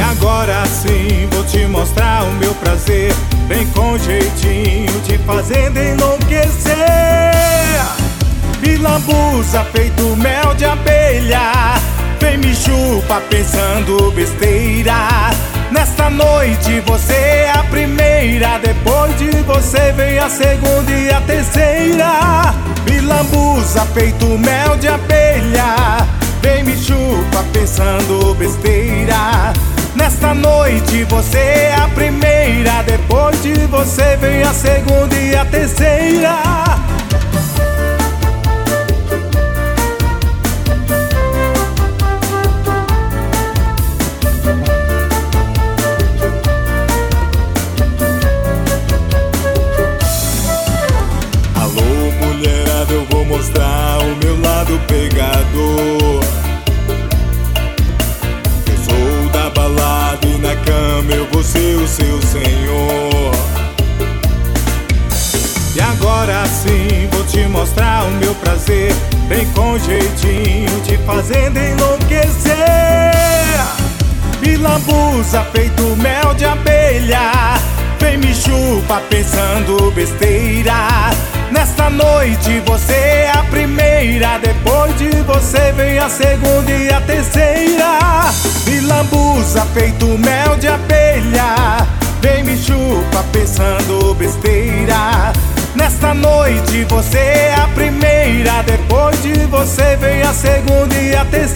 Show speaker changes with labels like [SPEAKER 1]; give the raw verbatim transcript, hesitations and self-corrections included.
[SPEAKER 1] agora sim vou te mostrar o meu prazer. Vem com jeitinho, te fazendo enlouquecer. Me lambuza feito mel de abelha. Vem me chupa pensando besteira. Nesta noite você é a primeira. Depois de você vem a segunda e a terceira. Me lambuza feito mel de abelha. Vem me chupa pensando besteira. Nesta noite você é a primeira. Depois de você vem a segunda e a terceira. Alô mulherada, eu vou mostrar o meu lado pegador. E na cama eu vou ser o seu senhor. E agora sim vou te mostrar o meu prazer. Vem com jeitinho, te fazendo enlouquecer. Me lambuza feito mel de abelha. Vem me chupa pensando besteira. Nesta noite você é a primeira. Depois de você vem a segunda e a terceira. Me lambuza feito mel de abelha. Vem me chupa pensando besteira. Nesta noite você é a primeira. Depois de você vem a segunda e a terceira.